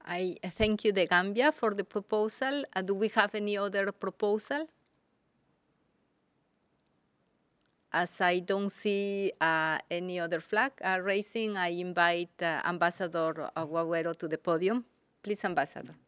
I thank you, the Gambia, for the proposal. Do we have any other proposal? As I don't see any other flag raising, I invite Ambassador Aguero to the podium. Please, Ambassador.